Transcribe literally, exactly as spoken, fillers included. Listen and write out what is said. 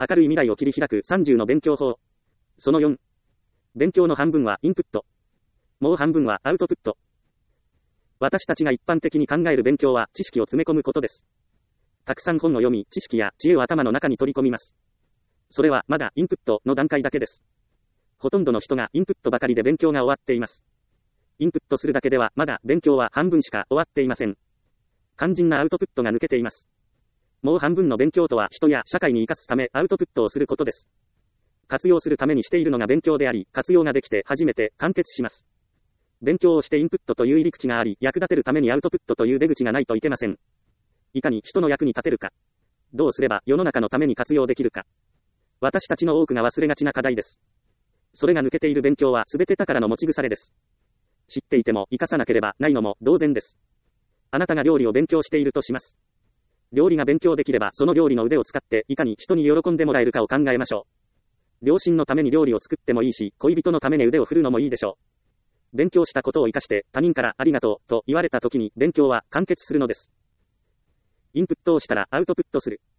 明るい未来を切り開くさんじゅうの勉強法。そのよん。勉強の半分はインプット。もう半分はアウトプット。私たちが一般的に考える勉強は知識を詰め込むことです。たくさん本を読み、知識や知恵を頭の中に取り込みます。それはまだインプットの段階だけです。ほとんどの人がインプットばかりで勉強が終わっています。インプットするだけではまだ勉強は半分しか終わっていません。肝心なアウトプットが抜けています。もう半分の勉強とは人や社会に生かすためアウトプットをすることです。活用するためにしているのが勉強であり、活用ができて初めて完結します。勉強をしてインプットという入り口があり、役立てるためにアウトプットという出口がないといけません。いかに人の役に立てるか。どうすれば世の中のために活用できるか。私たちの多くが忘れがちな課題です。それが抜けている勉強はすべて宝の持ち腐れです。知っていても活かさなければないのも同然です。あなたが料理を勉強しているとします。料理が勉強できればその料理の腕を使っていかに人に喜んでもらえるかを考えましょう。両親のために料理を作ってもいいし、恋人のために腕を振るのもいいでしょう。勉強したことを活かして他人からありがとうと言われた時に勉強は完結するのです。インプットをしたらアウトプットする。